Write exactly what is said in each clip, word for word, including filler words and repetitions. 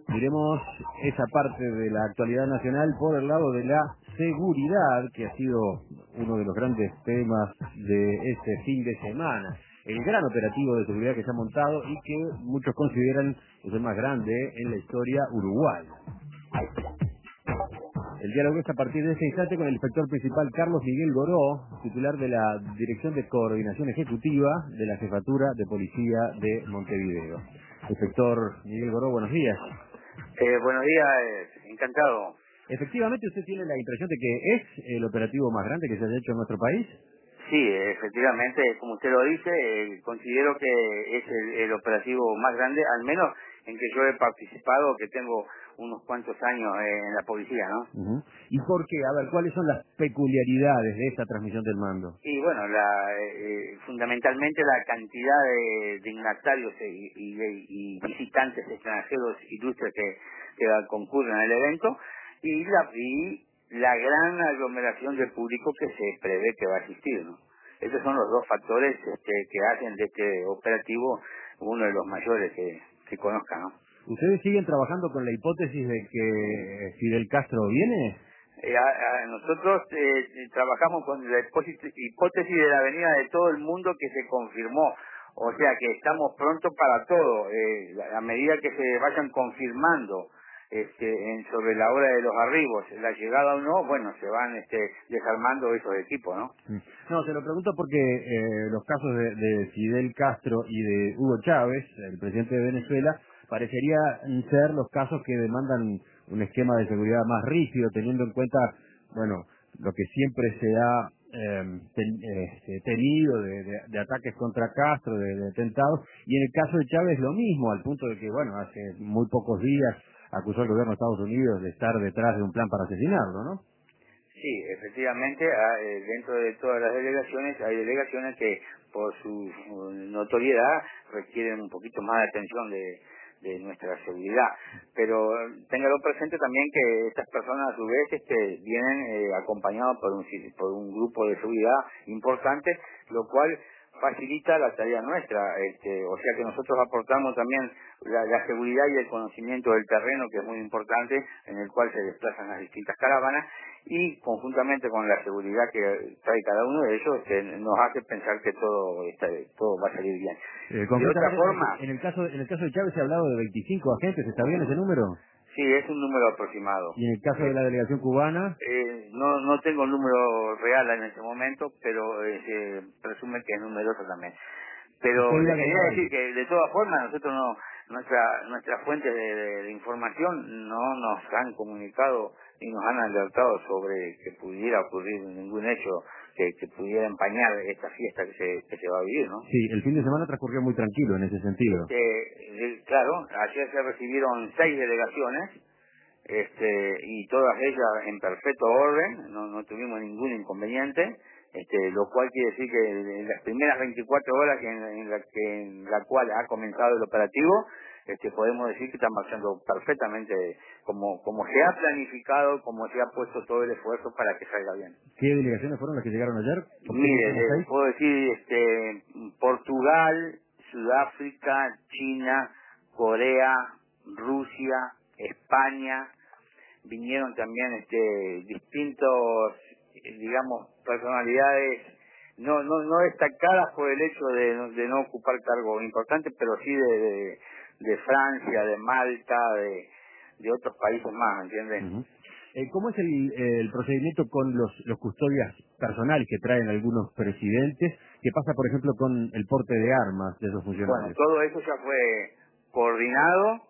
Miremos esa parte de la actualidad nacional por el lado de la seguridad, que ha sido uno de los grandes temas de este fin de semana. El gran operativo de seguridad que se ha montado y que muchos consideran es el más grande en la historia uruguaya. El diálogo es a partir de este instante con el inspector principal Carlos Miguel Goró, titular de la Dirección de Coordinación Ejecutiva de la Jefatura de Policía de Montevideo. Inspector Miguel Goró, buenos días. Eh, buenos días, eh, encantado. Efectivamente, ¿usted tiene la impresión de que es el operativo más grande que se haya hecho en nuestro país? Sí, efectivamente, como usted lo dice, eh, considero que es el, el operativo más grande, al menos en que yo he participado, que tengo unos cuantos años eh, en la policía, ¿no? Uh-huh. ¿Y por qué? A ver, ¿cuáles son las peculiaridades de esta transmisión del mando? Y bueno, la, eh, fundamentalmente la cantidad de dignatarios y, y- y visitantes extranjeros ilustres que, que concurren al evento y la, y la gran aglomeración del público que se prevé que va a existir, ¿no? Esos son los dos factores este, que hacen de este operativo uno de los mayores que, que conozca, ¿no? ¿Ustedes siguen trabajando con la hipótesis de que Fidel Castro viene? Eh, a- a nosotros eh, trabajamos con la hipótesis hipótesis de la venida de todo el mundo que se confirmó, o sea que estamos prontos para todo, eh, a a medida que se vayan confirmando este, en, sobre la hora de los arribos, la llegada o no, bueno, se van este, desarmando esos equipos, ¿no? Mm. No, se lo pregunto porque eh, los casos de, de Fidel Castro y de Hugo Chávez, el presidente de Venezuela, parecerían ser los casos que demandan un esquema de seguridad más rígido, teniendo en cuenta, bueno, lo que siempre se ha eh, ten- este, tenido de, de- de ataques contra Castro, de, de atentados, y en el caso de Chávez lo mismo, al punto de que, bueno, hace muy pocos días acusó al gobierno de Estados Unidos de estar detrás de un plan para asesinarlo, ¿no? Sí, efectivamente, ah, eh, dentro de todas las delegaciones hay delegaciones que por su su notoriedad requieren un poquito más de atención de, de nuestra seguridad. Pero eh, téngalo presente también que estas personas a su vez este, vienen eh, acompañados por un, si- por un grupo de seguridad importante, lo cual facilita la tarea nuestra, este, o sea que nosotros aportamos también la, la seguridad y el conocimiento del terreno, que es muy importante, en el cual se desplazan las distintas caravanas, y conjuntamente con la seguridad que trae cada uno de ellos, este, nos hace pensar que todo está, todo va a salir bien. Eh, De otra concretamente, forma, en el caso en el caso de Chávez se ha hablado de veinticinco agentes, ¿está bien ese número? sí, es un número aproximado. Y en el caso de Eh, la delegación cubana, eh, no, no tengo el número real en este momento, pero eh, se presume que es numeroso también. usted Pero iba le a quería agregar decir algo. que de todas formas nosotros no, nuestra, nuestras fuentes de, de- de información no nos han comunicado y nos han alertado sobre que pudiera ocurrir ningún hecho que, que pudiera empañar esta fiesta que se, que se va a vivir, ¿no? Sí, el fin de semana transcurrió muy tranquilo en ese sentido. Este, eh, claro, ayer se recibieron seis delegaciones, este, y todas ellas en perfecto orden, no, no tuvimos ningún inconveniente, este, lo cual quiere decir que en las primeras veinticuatro horas que en, en la, que, en la cual ha comenzado el operativo, este, podemos decir que están marchando perfectamente como, como se ha planificado, como se ha puesto todo el esfuerzo para que salga bien. ¿Qué delegaciones fueron las que llegaron ayer? ¿Por qué Mire, mencionas le seis? puedo decir este, Portugal, Sudáfrica, China, Corea, Rusia, España, vinieron también este, distintos, eh, digamos, personalidades no no no destacadas por el hecho de, no- de no ocupar cargo importante, pero sí de, de, de Francia, de Malta, de, de otros países más, ¿entiendes? Ujú. Eh, ¿Cómo es el, el procedimiento con los, los custodias personales que traen algunos presidentes? ¿Qué pasa, por ejemplo, con el porte de armas de esos Bueno, funcionarios? todo eso ya fue coordinado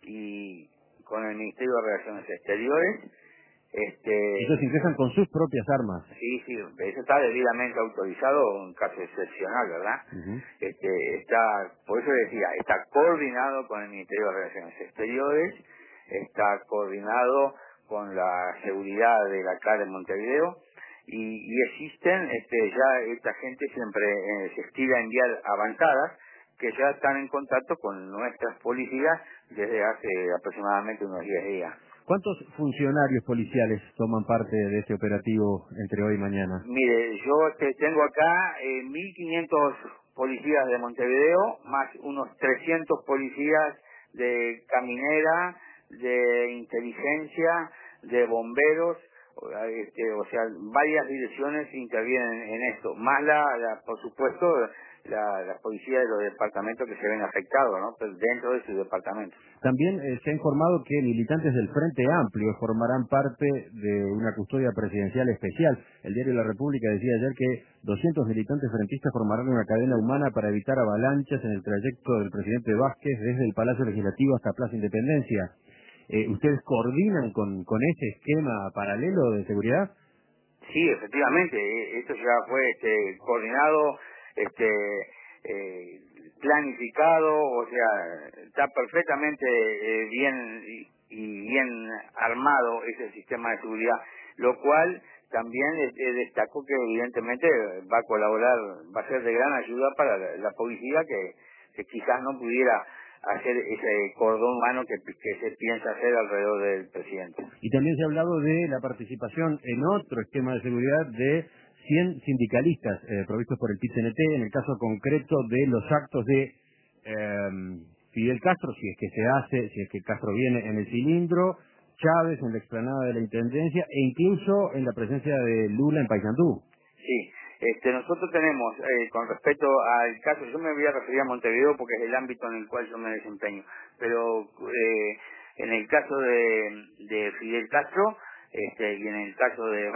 y con el Ministerio de Relaciones Exteriores. Ellos Este, ingresan con sus propias armas. sí, sí, eso está debidamente autorizado, un caso excepcional, ¿verdad? Ujú. Este, está, por eso decía, está coordinado con el Ministerio de Relaciones Exteriores, está coordinado con la seguridad de la acá de Montevideo, y, y existen, este, ya esta gente siempre eh, se estira a enviar avanzadas que ya están en contacto con nuestras policías desde hace aproximadamente unos diez días. ¿Cuántos funcionarios policiales toman parte de este operativo entre hoy y mañana? Mire, yo este, tengo acá eh, mil quinientos policías de Montevideo, más unos trescientos policías de Caminera, de inteligencia, de bomberos, este, o sea, varias direcciones intervienen en esto, más la, la por supuesto, la, la policía de los departamentos que se ven afectados, ¿no? Pero dentro de sus departamentos. También eh, se ha informado que militantes del Frente Amplio formarán parte de una custodia presidencial especial. El diario La República decía ayer que doscientos militantes frentistas formarán una cadena humana para evitar avalanchas en el trayecto del presidente Vázquez desde el Palacio Legislativo hasta Plaza Independencia. Eh, ¿Ustedes coordinan con, con ese esquema paralelo de seguridad? Sí, efectivamente, esto ya fue este, coordinado, este, eh, planificado, o sea, está perfectamente eh, bien y, y bien armado ese sistema de seguridad, lo cual también eh, destacó que evidentemente va a colaborar, va a ser de gran ayuda para la, la policía que, que quizás no pudiera hacer ese cordón humano que, que se piensa hacer alrededor del presidente. Y también se ha hablado de la participación en otro esquema de seguridad de cien sindicalistas eh, provistos por el P I C N T, en el caso concreto de los actos de eh, Fidel Castro, si es que se hace, si es que Castro viene en el cilindro, Chávez en la explanada de la Intendencia e incluso en la presencia de Lula en Paysandú. Sí, este, nosotros tenemos, eh, con respecto al caso, yo me voy a referir a Montevideo porque es el ámbito en el cual yo me desempeño, pero eh, en el caso de, de Fidel Castro este, y en el caso de,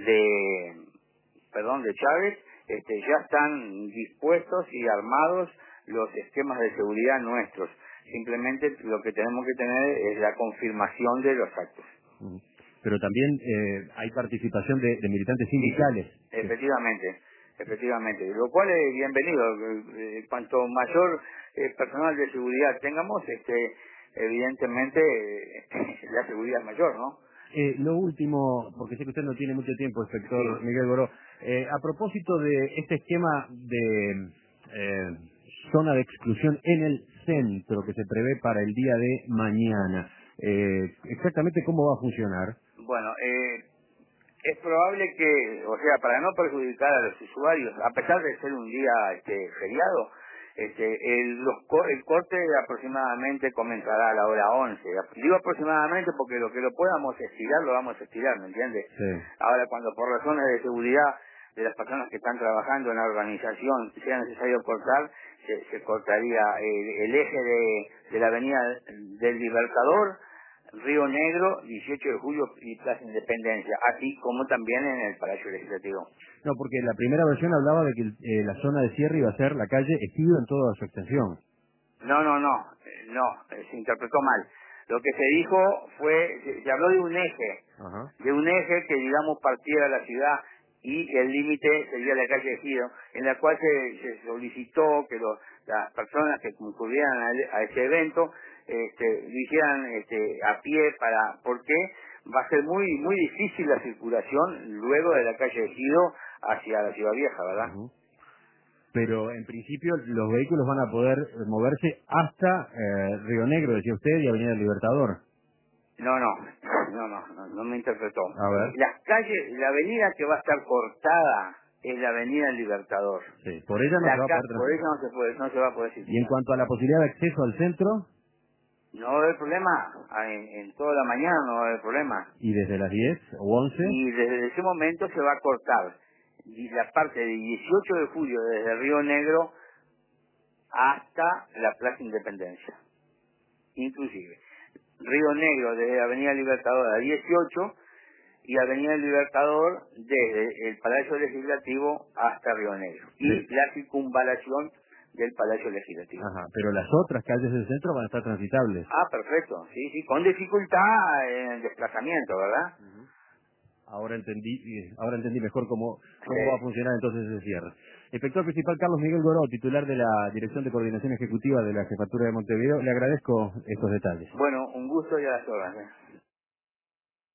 de, perdón, de Chávez, este, ya están dispuestos y armados los esquemas de seguridad nuestros. Simplemente lo que tenemos que tener es la confirmación de los actos. Uh-huh. Pero también eh, hay participación de, de militantes sindicales. Sí, efectivamente, efectivamente, lo cual es bienvenido. Eh, cuanto mayor eh, personal de seguridad tengamos, este, evidentemente eh, la seguridad es mayor, ¿no? Eh, lo último, porque sé que usted no tiene mucho tiempo, inspector Sí. Miguel Goró, eh, a propósito de este esquema de eh, zona de exclusión en el centro que se prevé para el día de mañana, eh, exactamente cómo va a funcionar. Bueno, eh, es probable que, o sea, para no perjudicar a los usuarios, a pesar de ser un día este, feriado, este, el, los, co- el corte aproximadamente comenzará a la hora once. Digo aproximadamente porque lo que lo podamos estirar, lo vamos a estirar, ¿me entiende? Sí. Ahora, cuando por razones de seguridad de las personas que están trabajando en la organización sea necesario cortar, se, se cortaría el, el eje de, de la avenida del Libertador, Río Negro, dieciocho de julio y Plaza Independencia, así como también en el Palacio Legislativo. No, porque la primera versión hablaba de que eh, la zona de cierre iba a ser la calle Ejido en toda su extensión. No, no, no, eh, no, eh, se interpretó mal. Lo que se dijo fue, se, se habló de un eje, Ajá. de un eje que digamos partiera la ciudad y el límite sería la calle Ejido, en la cual se, se solicitó que los, las personas que concurrieran a, a ese evento este, lo hicieran este, a pie para, porque va a ser muy muy difícil la circulación luego de la calle Ejido hacia la Ciudad Vieja, ¿verdad? Uh-huh. Pero en principio los vehículos van a poder moverse hasta eh, Río Negro, decía usted, y Avenida Libertador. No, no, no, no, no, no me interpretó. A ver. Las calles, la avenida que va a estar cortada es la Avenida Libertador. Sí, por ella no se La va a ca poder por transitar. eso no se puede, no se va a poder Y en circular. cuanto a la posibilidad de acceso al centro, No va a haber problema, en, en toda la mañana no va a haber problema. y desde las diez o once, Y desde ese momento se va a cortar y la parte del dieciocho de julio desde Río Negro hasta la Plaza Independencia, inclusive. Río Negro desde Avenida Libertador a dieciocho y Avenida Libertador desde el Palacio Legislativo hasta Río Negro. Y sí. la circunvalación del Palacio Legislativo. Ajá, pero las otras calles del centro van a estar transitables. Ah, perfecto. Sí, sí, con dificultad en el desplazamiento, ¿verdad? Uh-huh. Ahora entendí, eh, ahora entendí mejor cómo, cómo va a Sí. funcionar entonces ese cierre. Inspector principal Carlos Miguel Goró, titular de la Dirección de Coordinación Ejecutiva de la Jefatura de Montevideo, le agradezco estos detalles. Bueno, un gusto y a las órdenes.